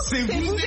C'est vous.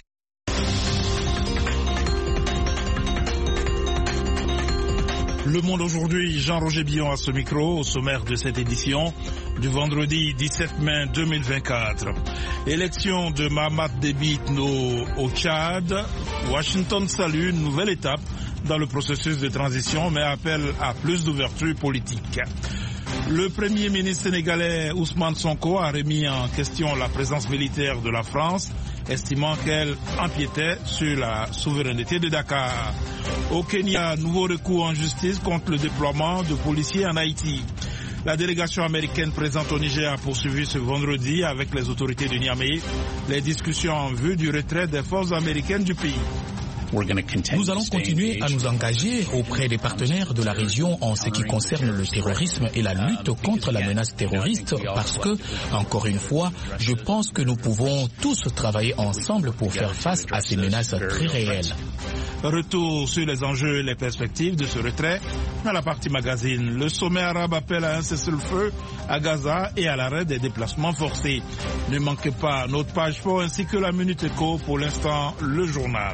Le Monde aujourd'hui, Jean-Roger Billon à ce micro, au sommaire de cette édition du vendredi 17 mai 2024. Élection de Mahamat Déby Itno au Tchad. Washington salue une nouvelle étape dans le processus de transition, mais appelle à plus d'ouverture politique. Le Premier ministre sénégalais Ousmane Sonko a remis en question la présence militaire de la France, estimant qu'elle empiétait sur la souveraineté de Dakar. Au Kenya, nouveau recours en justice contre le déploiement de policiers en Haïti. La délégation américaine présente au Niger a poursuivi ce vendredi avec les autorités de Niamey les discussions en vue du retrait des forces américaines du pays. Nous allons continuer à nous engager auprès des partenaires de la région en ce qui concerne le terrorisme et la lutte contre la menace terroriste parce que, encore une fois, je pense que nous pouvons tous travailler ensemble pour faire face à ces menaces très réelles. Retour sur les enjeux et les perspectives de ce retrait dans la partie magazine. Le sommet arabe appelle à un cessez-le-feu à Gaza et à l'arrêt des déplacements forcés. Ne manquez pas notre page sport ainsi que la Minute Éco. Pour l'instant, le journal.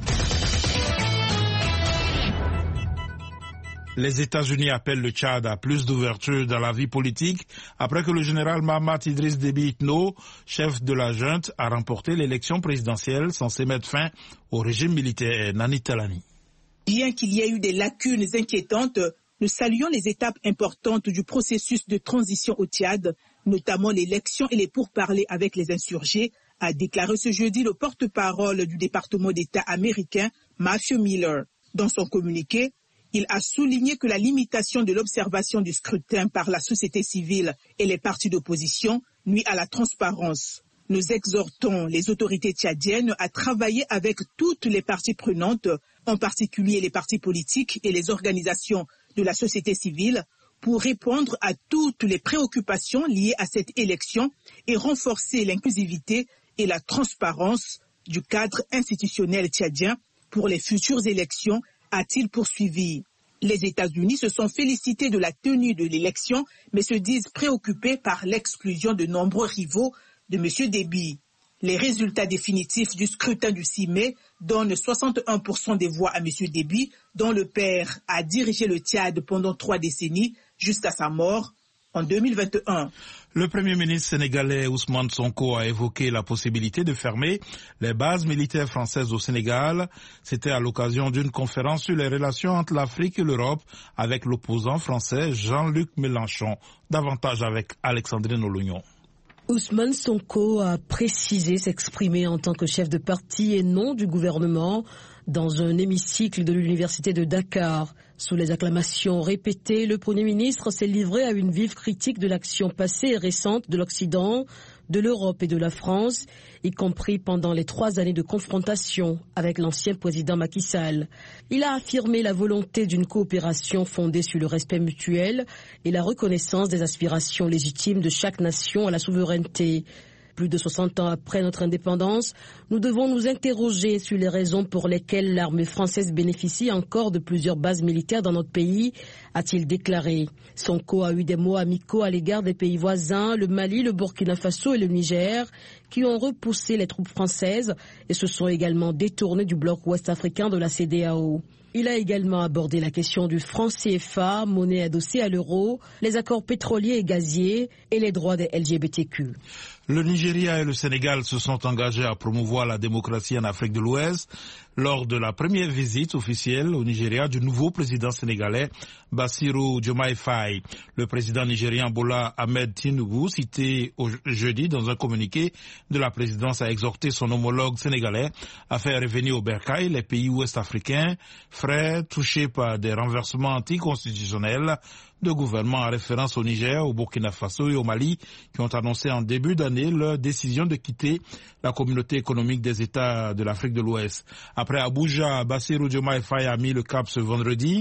Les États-Unis appellent le Tchad à plus d'ouverture dans la vie politique après que le général Mahamat Idriss Déby Itno, chef de la junte, a remporté l'élection présidentielle censée mettre fin au régime militaire. Nani Talani. Bien qu'il y ait eu des lacunes inquiétantes, nous saluons les étapes importantes du processus de transition au Tchad, notamment l'élection et les pourparlers avec les insurgés, a déclaré ce jeudi le porte-parole du département d'État américain, Matthew Miller. Dans son communiqué, il a souligné que la limitation de l'observation du scrutin par la société civile et les partis d'opposition nuit à la transparence. Nous exhortons les autorités tchadiennes à travailler avec toutes les parties prenantes, en particulier les partis politiques et les organisations de la société civile, pour répondre à toutes les préoccupations liées à cette élection et renforcer l'inclusivité et la transparence du cadre institutionnel tchadien pour les futures élections, a-t-il poursuivi. Les États-Unis se sont félicités de la tenue de l'élection, mais se disent préoccupés par l'exclusion de nombreux rivaux de M. Déby. Les résultats définitifs du scrutin du 6 mai donnent 61% des voix à M. Déby, dont le père a dirigé le Tchad pendant 3 décennies jusqu'à sa mort en 2021. Le Premier ministre sénégalais Ousmane Sonko a évoqué la possibilité de fermer les bases militaires françaises au Sénégal. C'était à l'occasion d'une conférence sur les relations entre l'Afrique et l'Europe avec l'opposant français Jean-Luc Mélenchon. Davantage avec Alexandrine Olognon. Ousmane Sonko a précisé s'exprimer en tant que chef de parti et non du gouvernement dans un hémicycle de l'université de Dakar. Sous les acclamations répétées, le Premier ministre s'est livré à une vive critique de l'action passée et récente de l'Occident, de l'Europe et de la France, y compris pendant les 3 années de confrontation avec l'ancien président Macky Sall. Il a affirmé la volonté d'une coopération fondée sur le respect mutuel et la reconnaissance des aspirations légitimes de chaque nation à la souveraineté. Plus de 60 ans après notre indépendance, nous devons nous interroger sur les raisons pour lesquelles l'armée française bénéficie encore de plusieurs bases militaires dans notre pays, a-t-il déclaré. Sonko a eu des mots amicaux à l'égard des pays voisins, le Mali, le Burkina Faso et le Niger, qui ont repoussé les troupes françaises et se sont également détournés du bloc ouest-africain de la CEDEAO. Il a également abordé la question du franc CFA, monnaie adossée à l'euro, les accords pétroliers et gaziers et les droits des LGBTQ. Le Nigeria et le Sénégal se sont engagés à promouvoir la démocratie en Afrique de l'Ouest lors de la première visite officielle au Nigeria du nouveau président sénégalais Bassirou Diomaye Faye. Le président nigérien Bola Ahmed Tinubu, cité jeudi dans un communiqué de la présidence, a exhorté son homologue sénégalais à faire revenir au bercail les pays ouest-africains, frères touchés par des renversements anticonstitutionnels de gouvernements en référence au Niger, au Burkina Faso et au Mali, qui ont annoncé en début d'année leur décision de quitter la communauté économique des États de l'Afrique de l'Ouest. Après Abuja, Bassirou Diomaye Faye a mis le cap ce vendredi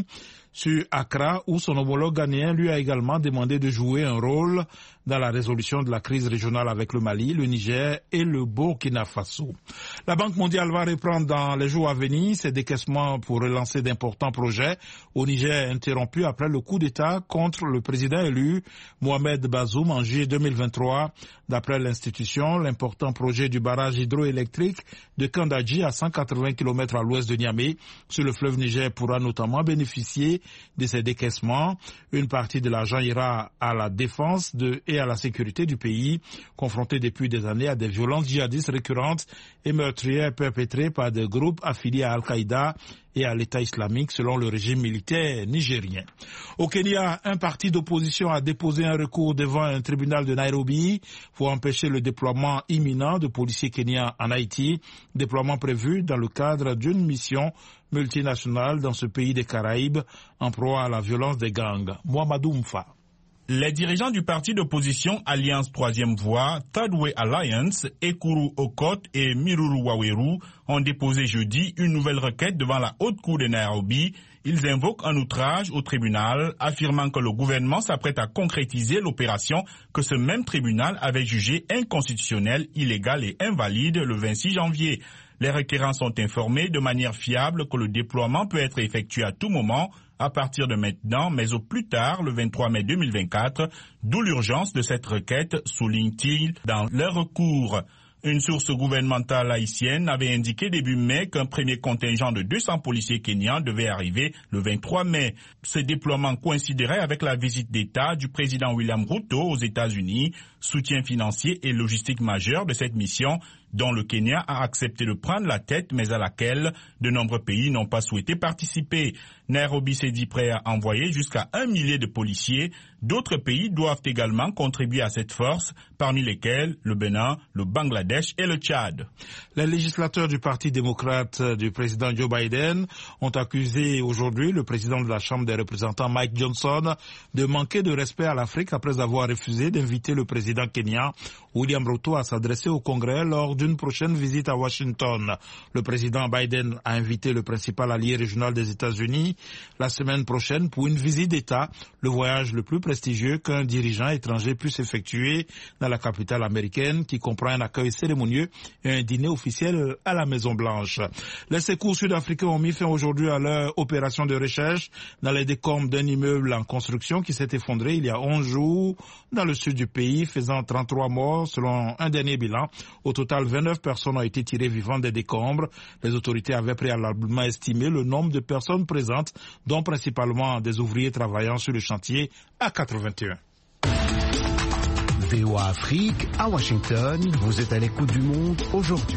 sur Accra, où son homologue ghanéen lui a également demandé de jouer un rôle dans la résolution de la crise régionale avec le Mali, le Niger et le Burkina Faso. La Banque mondiale va reprendre dans les jours à venir ses décaissements pour relancer d'importants projets au Niger, interrompus après le coup d'État contre le président élu Mohamed Bazoum en juillet 2023. D'après l'institution, l'important projet du barrage hydroélectrique de Kandadji à 180 km à l'ouest de Niamey sur le fleuve Niger pourra notamment bénéficier de ces décaissements. Une partie de l'argent ira à la défense et à la sécurité du pays, confronté depuis des années à des violences djihadistes récurrentes et meurtrières perpétrées par des groupes affiliés à Al-Qaïda et à l'État islamique selon le régime militaire nigérien. Au Kenya, un parti d'opposition a déposé un recours devant un tribunal de Nairobi pour empêcher le déploiement imminent de policiers kenyans en Haïti, déploiement prévu dans le cadre d'une mission multinationale dans ce pays des Caraïbes en proie à la violence des gangs. Mohamedou Mfa. Les dirigeants du parti d'opposition Alliance Troisième Voie, Third Way Alliance, Ekuru Okot et Miruru Waweru ont déposé jeudi une nouvelle requête devant la Haute Cour de Nairobi. Ils invoquent un outrage au tribunal, affirmant que le gouvernement s'apprête à concrétiser l'opération que ce même tribunal avait jugée inconstitutionnelle, illégale et invalide le 26 janvier. Les requérants sont informés de manière fiable que le déploiement peut être effectué à tout moment, à partir de maintenant, mais au plus tard, le 23 mai 2024, d'où l'urgence de cette requête, souligne-t-il dans leur recours. Une source gouvernementale haïtienne avait indiqué début mai qu'un premier contingent de 200 policiers kenyans devait arriver le 23 mai. Ce déploiement coïnciderait avec la visite d'État du président William Ruto aux États-Unis, soutien financier et logistique majeur de cette mission, dont le Kenya a accepté de prendre la tête, mais à laquelle de nombreux pays n'ont pas souhaité participer. Nairobi s'est dit prêt à envoyer jusqu'à 1 millier de policiers. D'autres pays doivent également contribuer à cette force, parmi lesquels le Bénin, le Bangladesh et le Tchad. Les législateurs du Parti démocrate du président Joe Biden ont accusé aujourd'hui le président de la Chambre des représentants Mike Johnson de manquer de respect à l'Afrique après avoir refusé d'inviter le président kenyan William Ruto à s'adresser au Congrès lors d'une prochaine visite à Washington. Le président Biden a invité le principal allié régional des États-Unis la semaine prochaine pour une visite d'État, le voyage le plus prestigieux qu'un dirigeant étranger puisse effectuer dans la capitale américaine, qui comprend un accueil cérémonieux et un dîner officiel à la Maison-Blanche. Les secours sud-africains ont mis fin aujourd'hui à leur opération de recherche dans les décombres d'un immeuble en construction qui s'est effondré il y a 11 jours dans le sud du pays, faisant 33 morts selon un dernier bilan. Au total, 29 personnes ont été tirées vivantes des décombres. Les autorités avaient préalablement estimé le nombre de personnes présentes, dont principalement des ouvriers travaillant sur le chantier, à 81. VOA Afrique, à Washington, vous êtes à l'écoute du monde aujourd'hui.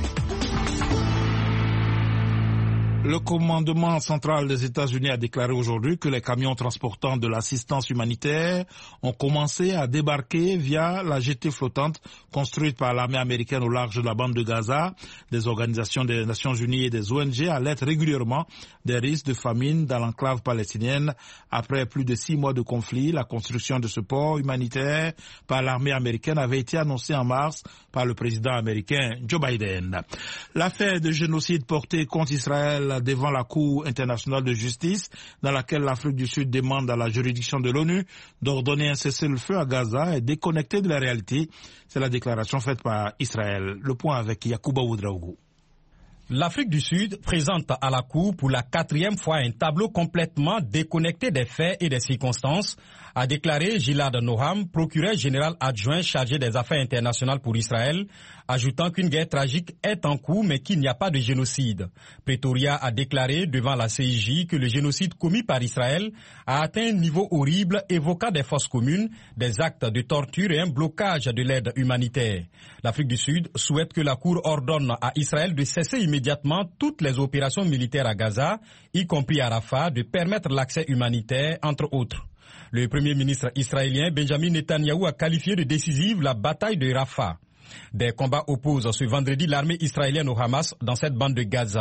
Le commandement central des États-Unis a déclaré aujourd'hui que les camions transportant de l'assistance humanitaire ont commencé à débarquer via la jetée flottante construite par l'armée américaine au large de la bande de Gaza. Des organisations des Nations Unies et des ONG alertent régulièrement des risques de famine dans l'enclave palestinienne. Après plus de 6 mois de conflit, la construction de ce port humanitaire par l'armée américaine avait été annoncée en mars par le président américain Joe Biden. L'affaire de génocide portée contre Israël devant la Cour internationale de justice, dans laquelle l'Afrique du Sud demande à la juridiction de l'ONU d'ordonner un cessez-le-feu à Gaza, est déconnectée de la réalité. C'est la déclaration faite par Israël. Le point avec Yacouba Ouedraogo. L'Afrique du Sud présente à la Cour pour la 4e fois un tableau complètement déconnecté des faits et des circonstances, a déclaré Gilad Noham, procureur général adjoint chargé des affaires internationales pour Israël, ajoutant qu'une guerre tragique est en cours mais qu'il n'y a pas de génocide. Pretoria a déclaré devant la CIJ que le génocide commis par Israël a atteint un niveau horrible, évoquant des fosses communes, des actes de torture et un blocage de l'aide humanitaire. L'Afrique du Sud souhaite que la Cour ordonne à Israël de cesser immédiatement toutes les opérations militaires à Gaza, y compris à Rafah, de permettre l'accès humanitaire, entre autres. Le Premier ministre israélien Benjamin Netanyahou a qualifié de décisive la bataille de Rafah. Des combats opposent ce vendredi l'armée israélienne au Hamas dans cette bande de Gaza.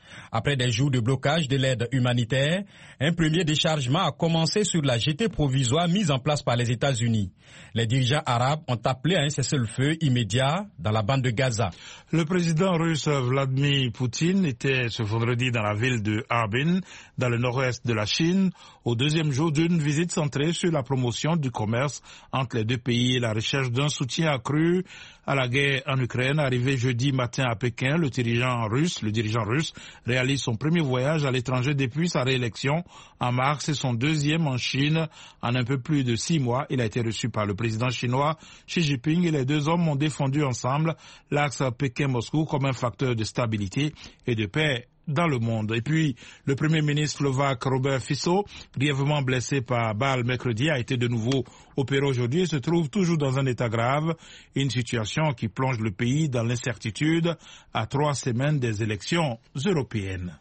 Après des jours de blocage de l'aide humanitaire, un premier déchargement a commencé sur la jetée provisoire mise en place par les États-Unis. Les dirigeants arabes ont appelé à un cessez-le-feu immédiat dans la bande de Gaza. Le président russe Vladimir Poutine était ce vendredi dans la ville de Harbin, dans le nord-ouest de la Chine, au deuxième jour d'une visite centrée sur la promotion du commerce entre les deux pays et la recherche d'un soutien accru à la guerre en Ukraine. Arrivé jeudi matin à Pékin, le dirigeant russe réalise son premier voyage à l'étranger depuis sa réélection en mars et son deuxième en Chine en un peu plus de 6 mois. Il a été reçu par le président chinois Xi Jinping et les deux hommes ont défendu ensemble l'axe Pékin-Moscou comme un facteur de stabilité et de paix dans le monde. Et puis, le premier ministre slovaque Robert Fico, grièvement blessé par balle mercredi, a été de nouveau opéré aujourd'hui et se trouve toujours dans un état grave. Une situation qui plonge le pays dans l'incertitude à 3 semaines des élections européennes.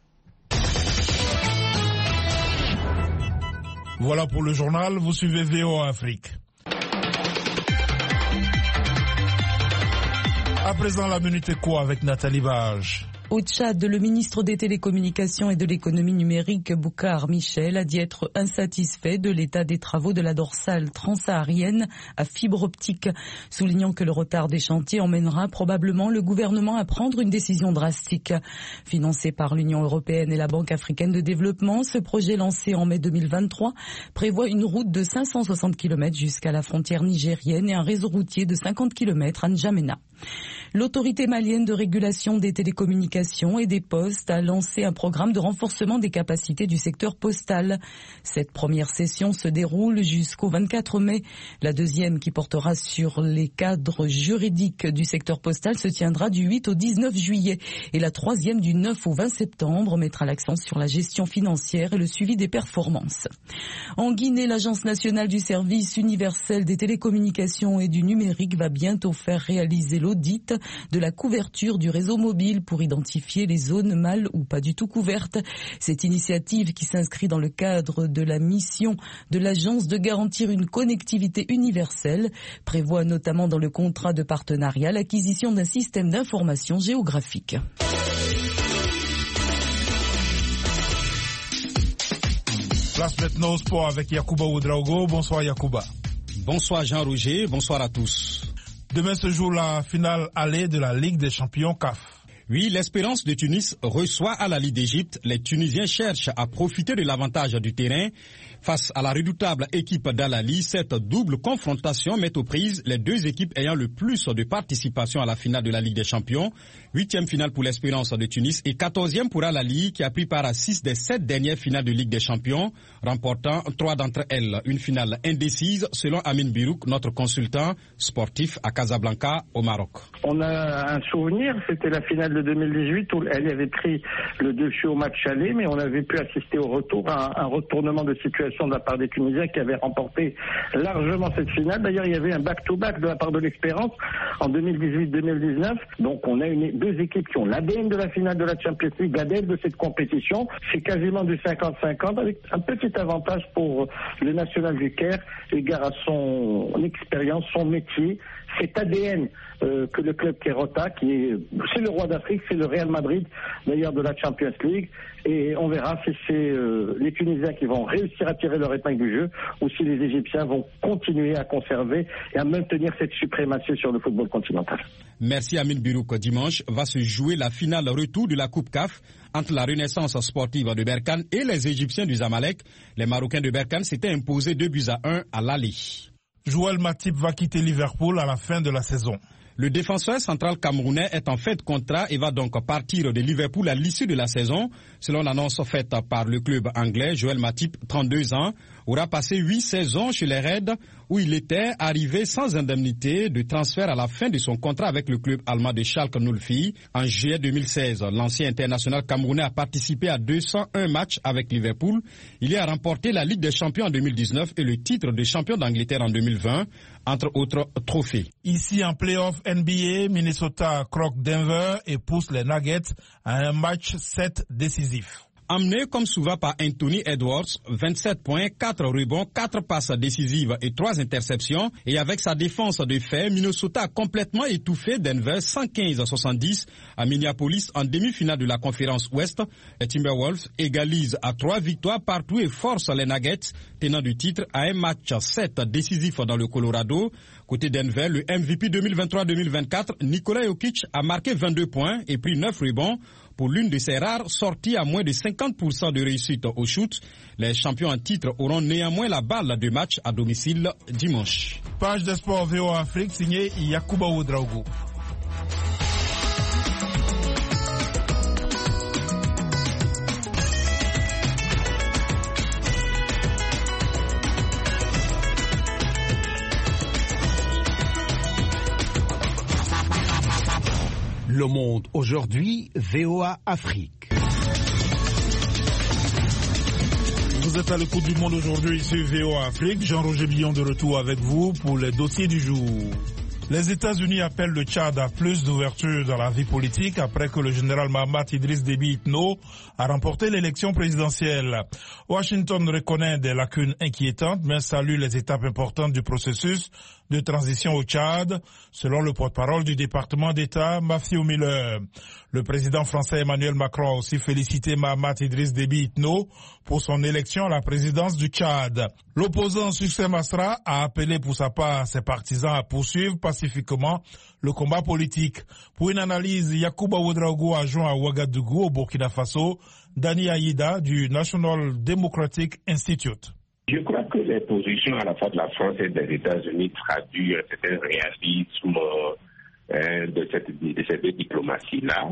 Voilà pour le journal, vous suivez VOA Afrique. À présent, la Minute Éco avec Nathalie Bage. Au Tchad, le ministre des Télécommunications et de l'économie numérique, Boucar Michel, a dit être insatisfait de l'état des travaux de la dorsale transsaharienne à fibre optique, soulignant que le retard des chantiers emmènera probablement le gouvernement à prendre une décision drastique. Financé par l'Union européenne et la Banque africaine de développement, ce projet lancé en mai 2023 prévoit une route de 560 km jusqu'à la frontière nigérienne et un réseau routier de 50 km à N'Djamena. L'autorité malienne de régulation des télécommunications et des postes a lancé un programme de renforcement des capacités du secteur postal. Cette première session se déroule jusqu'au 24 mai. La deuxième, qui portera sur les cadres juridiques du secteur postal, se tiendra du 8 au 19 juillet. Et la troisième, du 9 au 20 septembre, mettra l'accent sur la gestion financière et le suivi des performances. En Guinée, l'Agence nationale du service universel des télécommunications et du numérique va bientôt faire réaliser l'audit de la couverture du réseau mobile pour identifier les zones mal ou pas du tout couvertes. Cette initiative, qui s'inscrit dans le cadre de la mission de l'agence de garantir une connectivité universelle, prévoit notamment dans le contrat de partenariat l'acquisition d'un système d'information géographique. Place maintenant au sport avec Yacouba Ouedraogo. Bonsoir Yacouba. Bonsoir Jean-Roger, bonsoir à tous. Demain se joue la finale allée de la Ligue des champions CAF. Oui, l'Espérance de Tunis reçoit à la Ligue d'Égypte. Les Tunisiens cherchent à profiter de l'avantage du terrain. Face à la redoutable équipe d'Al-Ahly, cette double confrontation met aux prises les deux équipes ayant le plus de participation à la finale de la Ligue des Champions. 8e finale pour l'Espérance de Tunis et 14e pour Al-Ahly, qui a pris part à 6 des 7 dernières finales de Ligue des Champions, remportant 3 d'entre elles. Une finale indécise selon Amin Birouk, notre consultant sportif à Casablanca au Maroc. On a un souvenir, c'était la finale de 2018 où elle avait pris le dessus au match aller, mais on avait pu assister au retour à un retournement de situation de la part des Tunisiens qui avaient remporté largement cette finale. D'ailleurs, il y avait un back-to-back de la part de l'Espérance en 2018-2019. Donc on a deux équipes qui ont l'ADN de la finale de la Champions League, l'ADN de cette compétition. C'est quasiment du 50-50 avec un petit avantage pour le National du Caire, égard à son expérience, son métier, cet ADN que le club Kerota, c'est le roi d'Afrique, c'est le Real Madrid d'ailleurs de la Champions League, et on verra si c'est les Tunisiens qui vont réussir à tirer leur épingle du jeu ou si les Égyptiens vont continuer à conserver et à maintenir cette suprématie sur le football continental. Merci Amin Birouk. Dimanche va se jouer la finale retour de la Coupe CAF entre la Renaissance sportive de Berkane et les Égyptiens du Zamalek. Les Marocains de Berkane s'étaient imposés 2-1 à l'aller. Joël Matip va quitter Liverpool à la fin de la saison. Le défenseur central camerounais est en fait de contrat et va donc partir de Liverpool à l'issue de la saison. Selon l'annonce faite par le club anglais, Joël Matip, 32 ans, aura passé 8 saisons chez les Reds où il était arrivé sans indemnité de transfert à la fin de son contrat avec le club allemand de Schalke 04. En juillet 2016, l'ancien international camerounais a participé à 201 matchs avec Liverpool. Il y a remporté la Ligue des Champions en 2019 et le titre de champion d'Angleterre en 2020, entre autres trophées. Ici en play-off NBA, Minnesota croque Denver et pousse les Nuggets à un match 7 décisif. Emmené comme souvent par Anthony Edwards, 27 points, 4 rebonds, 4 passes décisives et 3 interceptions. Et avec sa défense de fait, Minnesota a complètement étouffé Denver 115-70 à Minneapolis en demi-finale de la conférence Ouest. Les Timberwolves égalisent à 3 victoires partout et forcent les Nuggets, tenant du titre, à un match 7 décisif dans le Colorado. Côté Denver, le MVP 2023-2024, Nikola Jokic, a marqué 22 points et pris 9 rebonds pour l'une de ses rares sorties à moins de 50% de réussite au shoot. Les champions en titre auront néanmoins la balle de match à domicile dimanche. Page de sport VOA Afrique signée Yacouba Ouedraogo. Le Monde aujourd'hui, VOA Afrique. Vous êtes à l'écoute du Monde aujourd'hui sur VOA Afrique. Jean-Roger Billon de retour avec vous pour les dossiers du jour. Les États-Unis appellent le Tchad à plus d'ouverture dans la vie politique après que le général Mahamat Idriss Déby Itno a remporté l'élection présidentielle. Washington reconnaît des lacunes inquiétantes mais salue les étapes importantes du processus de transition au Tchad, selon le porte-parole du département d'État, Matthew Miller. Le président français Emmanuel Macron a aussi félicité Mahamat Idriss Déby Itno pour son élection à la présidence du Tchad. L'opposant Succès Masra a appelé pour sa part ses partisans à poursuivre pacifiquement le combat politique. Pour une analyse, Yacouba Ouedraogo a joint à Ouagadougou au Burkina Faso, Dani Aïda du National Democratic Institute. Je crois que les positions à la fois de la France et des États-Unis traduisent un certain réalisme de cette diplomatie-là.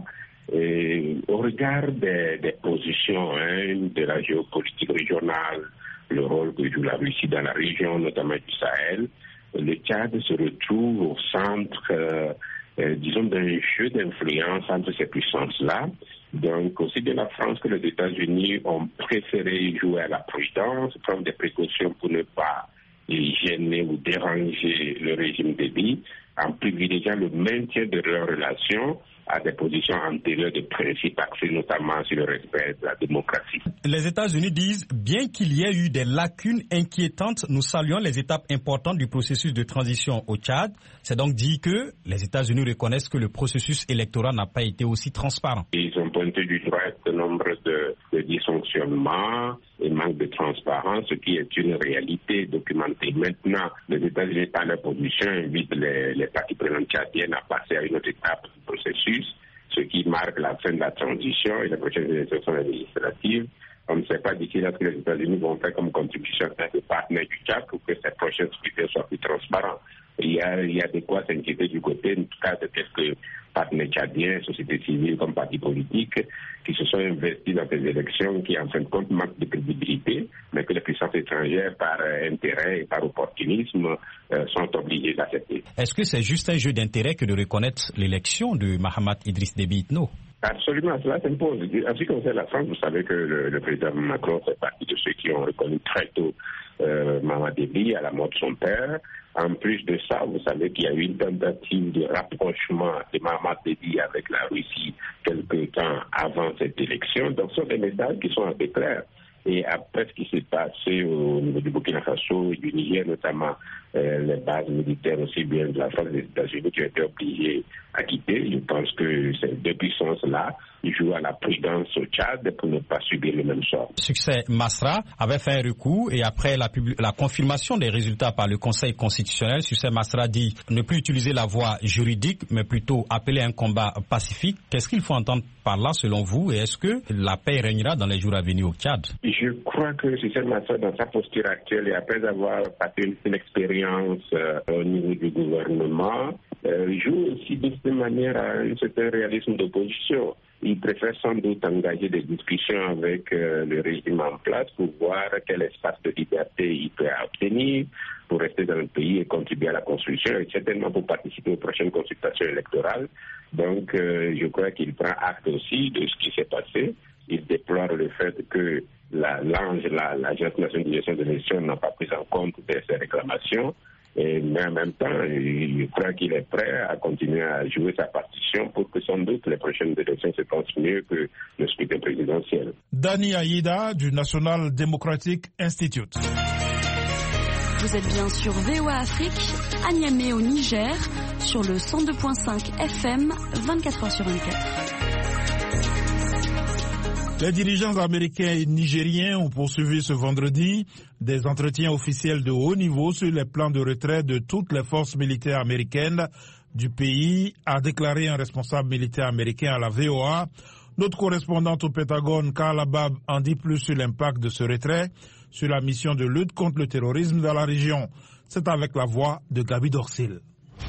Au regard des positions de la géopolitique régionale, le rôle que joue la Russie dans la région, notamment du Sahel, le Tchad se retrouve au centre, disons, d'un jeu d'influence entre ces puissances-là. Donc, aussi bien la France que les États-Unis ont préféré jouer à la prudence, prendre des précautions pour ne pas gêner ou déranger le régime Déby, en privilégiant le maintien de leurs relations à des positions antérieures de principe axées notamment sur le respect de la démocratie. Les États-Unis disent, bien qu'il y ait eu des lacunes inquiétantes, nous saluons les étapes importantes du processus de transition au Tchad. C'est donc dit que les États-Unis reconnaissent que le processus électoral n'a pas été aussi transparent. Ils ont pointé du doigt un nombre de dysfonctionnements et manque de transparence, ce qui est une réalité documentée. Maintenant, les États-Unis, par leur position, invitent les parties prenantes tchadiennes à passer à une autre étape du processus, ce qui marque la fin de la transition et les prochaines élections administratives. On ne sait pas d'ici là ce que les États-Unis vont faire comme contribution à des partenaires du Tchad pour que ces prochaines scrutins soient plus transparents. Il y a de quoi s'inquiéter du côté, en tout cas, de quelques partenaires tchadiens, sociétés civiles comme partis politiques, qui se sont investis dans ces élections qui, en fin de compte, manquent de crédibilité, mais que les puissances étrangères, par intérêt et par opportunisme, sont obligées d'accepter. Est-ce que c'est juste un jeu d'intérêt que de reconnaître l'élection de Mahamat Idriss Déby Itno? Absolument, cela s'impose. En ce qui concerne la France, vous savez que le président Macron fait partie de ceux qui ont reconnu très tôt Mahamat Déby à la mort de son père. En plus de ça, vous savez qu'il y a eu une tentative de rapprochement de Mahamat Déby avec la Russie quelque temps avant cette élection. Donc, ce sont des messages qui sont assez clairs. Et après ce qui s'est passé au niveau du Burkina Faso et du Niger, notamment les bases militaires aussi bien de la France et des États-Unis qui ont été obligés à quitter, je pense que ces deux puissances-là jouent à la prudence au Tchad pour ne pas subir le même sort. Succès Masra avait fait un recours et après la confirmation des résultats par le Conseil constitutionnel, Succès Masra dit ne plus utiliser la voie juridique mais plutôt appeler un combat pacifique. Qu'est-ce qu'il faut entendre par là selon vous et est-ce que la paix régnera dans les jours à venir au Tchad? Je crois que Succès Masra, dans sa posture actuelle et après avoir passé une expérience au niveau du gouvernement, joue aussi de cette manière à un certain réalisme d'opposition. Il préfère sans doute engager des discussions avec le régime en place pour voir quel espace de liberté il peut obtenir pour rester dans le pays et contribuer à la construction et certainement pour participer aux prochaines consultations électorales. Donc, je crois qu'il prend acte aussi de ce qui s'est passé. Il déplore le fait que l'Agence nationale de gestion de l'élection n'a pas pris en compte de ces réclamations. Mais en même temps, je crois qu'il est prêt à continuer à jouer sa partition pour que sans doute les prochaines élections se passent mieux que le scrutin présidentiel. Dani Aïda du National Democratic Institute. Vous êtes bien sur VOA Afrique, à Niamey au Niger, sur le 102.5 FM, 24h24. Les dirigeants américains et nigériens ont poursuivi ce vendredi des entretiens officiels de haut niveau sur les plans de retrait de toutes les forces militaires américaines du pays, a déclaré un responsable militaire américain à la VOA. Notre correspondante au Pentagone, Carla Bab, en dit plus sur l'impact de ce retrait sur la mission de lutte contre le terrorisme dans la région. C'est avec la voix de Gaby Dorsil.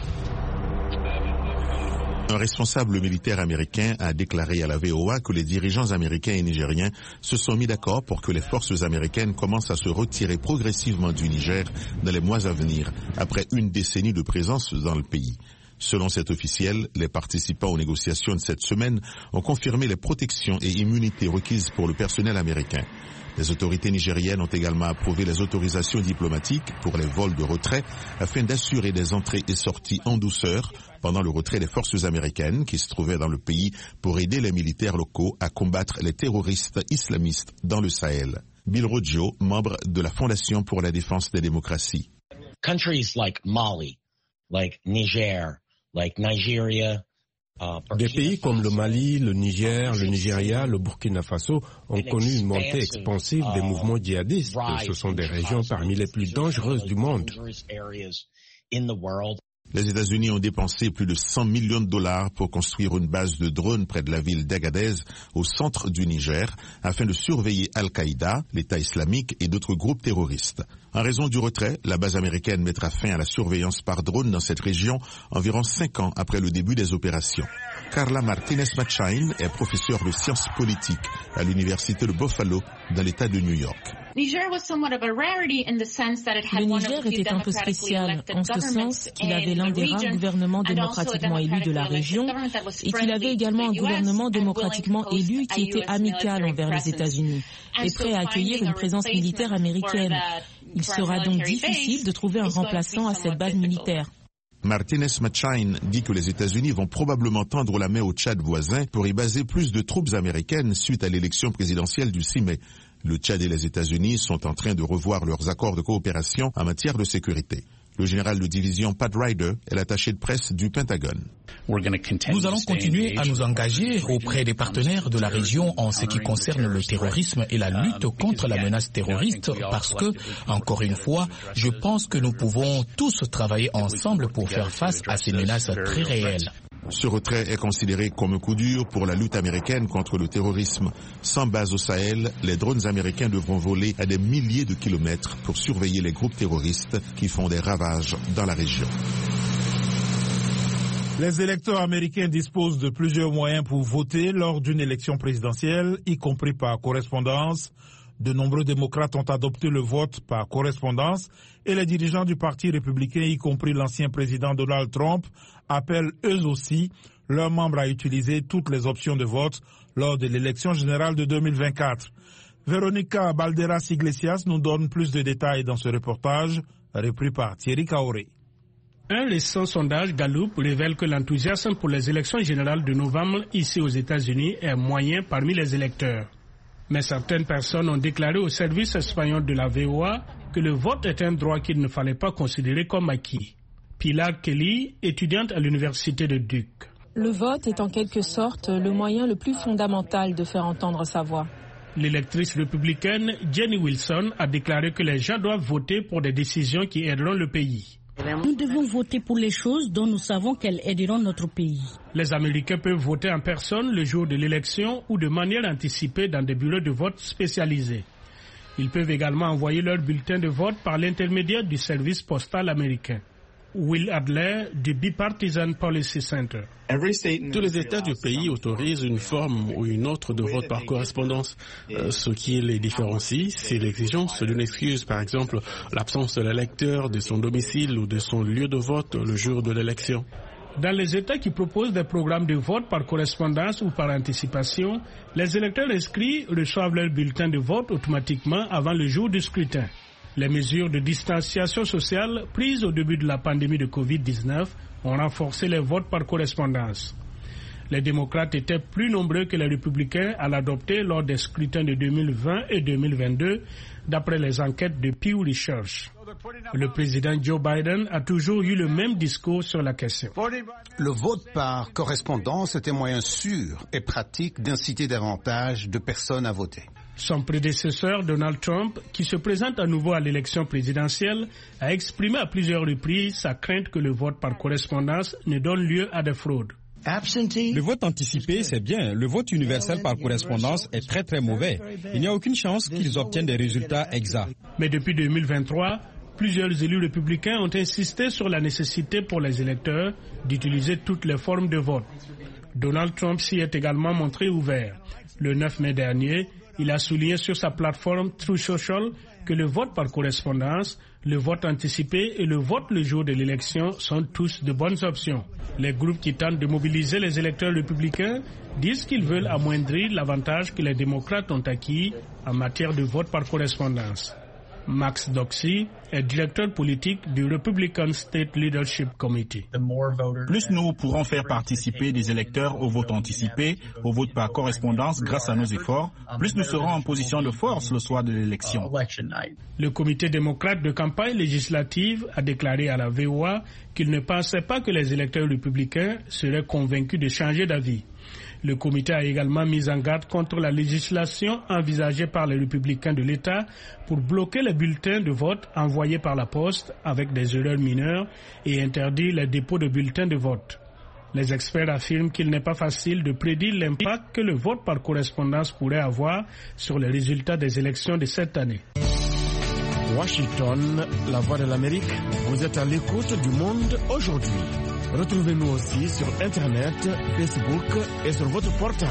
Un responsable militaire américain a déclaré à la VOA que les dirigeants américains et nigériens se sont mis d'accord pour que les forces américaines commencent à se retirer progressivement du Niger dans les mois à venir, après une décennie de présence dans le pays. Selon cet officiel, les participants aux négociations de cette semaine ont confirmé les protections et immunités requises pour le personnel américain. Les autorités nigériennes ont également approuvé les autorisations diplomatiques pour les vols de retrait afin d'assurer des entrées et sorties en douceur pendant le retrait des forces américaines qui se trouvaient dans le pays pour aider les militaires locaux à combattre les terroristes islamistes dans le Sahel. Bill Roggio, membre de la Fondation pour la défense des démocraties. Countries like Mali, like Niger, like Nigeria, des pays comme le Mali, le Niger, le Nigeria, le Burkina Faso ont connu une montée expansive des mouvements djihadistes. Ce sont des régions parmi les plus dangereuses du monde. Les États-Unis ont dépensé plus de 100 millions de dollars pour construire une base de drones près de la ville d'Agadez, au centre du Niger, afin de surveiller Al-Qaïda, l'État islamique et d'autres groupes terroristes. En raison du retrait, la base américaine mettra fin à la surveillance par drone dans cette région environ 5 ans après le début des opérations. Carla Martinez-Machain est professeure de sciences politiques à l'université de Buffalo, dans l'État de New York. Le Niger était un peu spécial, en ce sens qu'il avait l'un des rares gouvernements démocratiquement élus de la région et qu'il avait également un gouvernement démocratiquement élu qui était amical envers les États-Unis et prêt à accueillir une présence militaire américaine. Il sera donc difficile de trouver un remplaçant à cette base militaire. Martinez-Machain dit que les États-Unis vont probablement tendre la main au Tchad voisin pour y baser plus de troupes américaines suite à l'élection présidentielle du 6 mai. Le Tchad et les États-Unis sont en train de revoir leurs accords de coopération en matière de sécurité. Le général de division Pat Ryder est l'attaché de presse du Pentagone. Nous allons continuer à nous engager auprès des partenaires de la région en ce qui concerne le terrorisme et la lutte contre la menace terroriste parce que, encore une fois, je pense que nous pouvons tous travailler ensemble pour faire face à ces menaces très réelles. Ce retrait est considéré comme un coup dur pour la lutte américaine contre le terrorisme. Sans base au Sahel, les drones américains devront voler à des milliers de kilomètres pour surveiller les groupes terroristes qui font des ravages dans la région. Les électeurs américains disposent de plusieurs moyens pour voter lors d'une élection présidentielle, y compris par correspondance. De nombreux démocrates ont adopté le vote par correspondance et les dirigeants du Parti républicain, y compris l'ancien président Donald Trump, appellent eux aussi leurs membres à utiliser toutes les options de vote lors de l'élection générale de 2024. Véronica Balderas-Iglesias nous donne plus de détails dans ce reportage, repris par Thierry Kaoré. Un récent sondage Gallup révèle que l'enthousiasme pour les élections générales de novembre ici aux États-Unis est moyen parmi les électeurs. Mais certaines personnes ont déclaré au service espagnol de la VOA que le vote est un droit qu'il ne fallait pas considérer comme acquis. Pilar Kelly, étudiante à l'université de Duke. Le vote est en quelque sorte le moyen le plus fondamental de faire entendre sa voix. L'électrice républicaine Jenny Wilson a déclaré que les gens doivent voter pour des décisions qui aideront le pays. Nous devons voter pour les choses dont nous savons qu'elles aideront notre pays. Les Américains peuvent voter en personne le jour de l'élection ou de manière anticipée dans des bureaux de vote spécialisés. Ils peuvent également envoyer leur bulletin de vote par l'intermédiaire du service postal américain. Will Adler du Bipartisan Policy Center. Tous les États du pays autorisent une forme ou une autre de vote par correspondance. Ce qui les différencie, c'est l'exigence d'une excuse, par exemple l'absence de l'électeur de son domicile ou de son lieu de vote le jour de l'élection. Dans les États qui proposent des programmes de vote par correspondance ou par anticipation, les électeurs inscrits reçoivent leur bulletin de vote automatiquement avant le jour du scrutin. Les mesures de distanciation sociale prises au début de la pandémie de Covid-19 ont renforcé les votes par correspondance. Les démocrates étaient plus nombreux que les républicains à l'adopter lors des scrutins de 2020 et 2022, d'après les enquêtes de Pew Research. Le président Joe Biden a toujours eu le même discours sur la question. Le vote par correspondance est un moyen sûr et pratique d'inciter davantage de personnes à voter. Son prédécesseur, Donald Trump, qui se présente à nouveau à l'élection présidentielle, a exprimé à plusieurs reprises sa crainte que le vote par correspondance ne donne lieu à des fraudes. Le vote anticipé, c'est bien. Le vote universel par correspondance est très très mauvais. Il n'y a aucune chance qu'ils obtiennent des résultats exacts. Mais depuis 2023, plusieurs élus républicains ont insisté sur la nécessité pour les électeurs d'utiliser toutes les formes de vote. Donald Trump s'y est également montré ouvert. Le 9 mai dernier, il a souligné sur sa plateforme Truth Social que le vote par correspondance, le vote anticipé et le vote le jour de l'élection sont tous de bonnes options. Les groupes qui tentent de mobiliser les électeurs républicains disent qu'ils veulent amoindrir l'avantage que les démocrates ont acquis en matière de vote par correspondance. Max Doxey est directeur politique du Republican State Leadership Committee. Plus nous pourrons faire participer des électeurs au vote anticipé, au vote par correspondance grâce à nos efforts, plus nous serons en position de force le soir de l'élection. Le comité démocrate de campagne législative a déclaré à la VOA qu'il ne pensait pas que les électeurs républicains seraient convaincus de changer d'avis. Le comité a également mis en garde contre la législation envisagée par les républicains de l'État pour bloquer les bulletins de vote envoyés par la poste avec des erreurs mineures et interdire les dépôts de bulletins de vote. Les experts affirment qu'il n'est pas facile de prédire l'impact que le vote par correspondance pourrait avoir sur les résultats des élections de cette année. Washington, la voix de l'Amérique, vous êtes à l'écoute du monde aujourd'hui. Retrouvez-nous aussi sur Internet, Facebook et sur votre portable.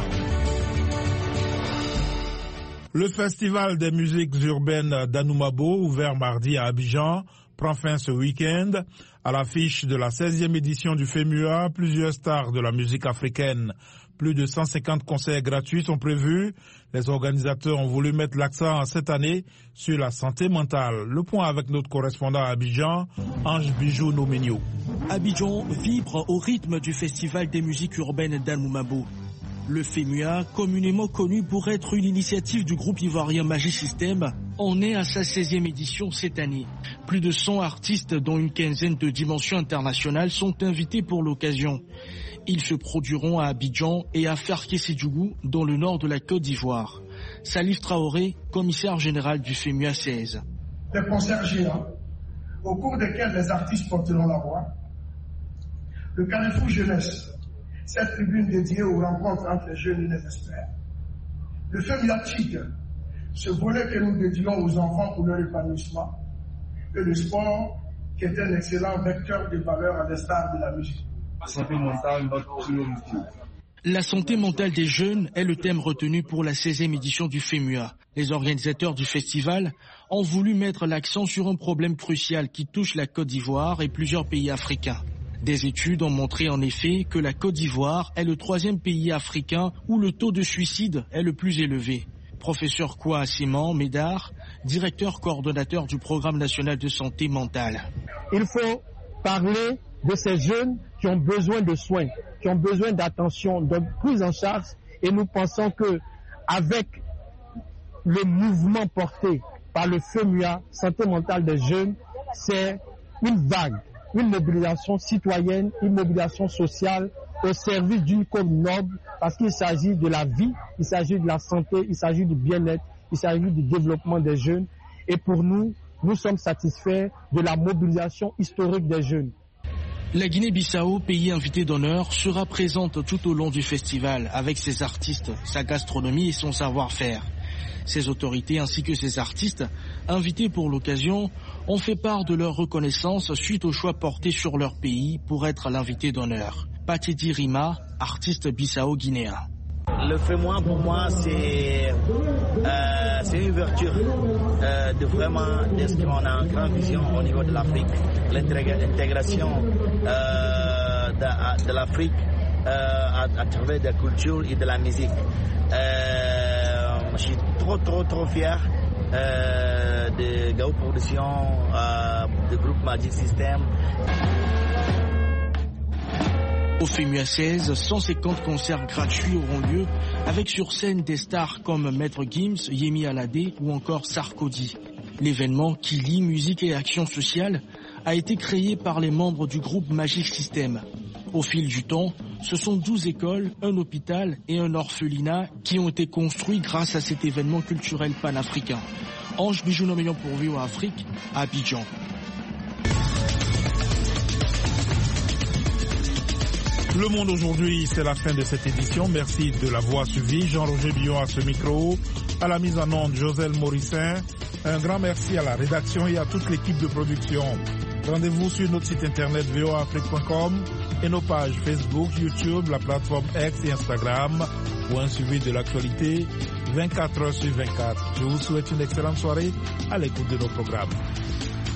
Le Festival des musiques urbaines d'Anoumabo, ouvert mardi à Abidjan, prend fin ce week-end. À l'affiche de la 16e édition du FEMUA, plusieurs stars de la musique africaine. Plus de 150 concerts gratuits sont prévus. Les organisateurs ont voulu mettre l'accent cette année sur la santé mentale. Le point avec notre correspondant à Abidjan, Ange Bijou Nomenio. Abidjan vibre au rythme du Festival des musiques urbaines d'Anoumabo. Le FEMUA, communément connu pour être une initiative du groupe ivoirien Magic System, en est à sa 16e édition cette année. Plus de 100 artistes, dont une quinzaine de dimensions internationales, sont invités pour l'occasion. Ils se produiront à Abidjan et à Ferké-Sédiougou, dans le nord de la Côte d'Ivoire. Salif Traoré, commissaire général du FEMUA 16. Des concerts géants, au cours desquels les artistes porteront la voix. Le Carrefour Jeunesse, cette tribune dédiée aux rencontres entre les jeunes et les experts. Le FEMUA Chic, ce volet que nous dédions aux enfants pour leur épanouissement. Et le sport, qui est un excellent vecteur de valeur à l'instar de la musique. La santé mentale des jeunes est le thème retenu pour la 16e édition du FEMUA. Les organisateurs du festival ont voulu mettre l'accent sur un problème crucial qui touche la Côte d'Ivoire et plusieurs pays africains. Des études ont montré en effet que la Côte d'Ivoire est le 3e pays africain où le taux de suicide est le plus élevé. Professeur Kwa Asiman Médard, directeur coordonnateur du Programme national de santé mentale. Il faut parler de ces jeunes qui ont besoin de soins, qui ont besoin d'attention, de prise en charge, et nous pensons que avec le mouvement porté par le FEMUA, santé mentale des jeunes, c'est une vague, une mobilisation citoyenne, une mobilisation sociale au service d'une cause noble, parce qu'il s'agit de la vie, il s'agit de la santé, il s'agit du bien-être, il s'agit du développement des jeunes. Et pour nous, nous sommes satisfaits de la mobilisation historique des jeunes. La Guinée-Bissau, pays invité d'honneur, sera présente tout au long du festival avec ses artistes, sa gastronomie et son savoir-faire. Ses autorités ainsi que ses artistes, invités pour l'occasion, ont fait part de leur reconnaissance suite au choix porté sur leur pays pour être l'invité d'honneur. Patidi Rima, artiste bissau-guinéen. Le FEMUA pour moi c'est une ouverture de ce qu'on a en grande vision au niveau de l'Afrique, l'intégration de l'Afrique à travers la culture et de la musique. Je suis trop fier de Gao Production, du groupe Magic System. Au FEMUA 16, 150 concerts gratuits auront lieu avec sur scène des stars comme Maître Gims, Yemi Alade ou encore Sarkozy. L'événement, qui lie musique et action sociale, a été créé par les membres du groupe Magic System. Au fil du temps, ce sont 12 écoles, un hôpital et un orphelinat qui ont été construits grâce à cet événement culturel panafricain. Ange Bijounomélian pour VOA Afrique, à Abidjan. Le Monde aujourd'hui, c'est la fin de cette édition. Merci de l'avoir suivi. Jean-Roger Billon à ce micro, à la mise en onde Joselle Morissin. Un grand merci à la rédaction et à toute l'équipe de production. Rendez-vous sur notre site internet voaafrique.com et nos pages Facebook, YouTube, la plateforme X et Instagram pour un suivi de l'actualité 24 heures sur 24. Je vous souhaite une excellente soirée à l'écoute de nos programmes.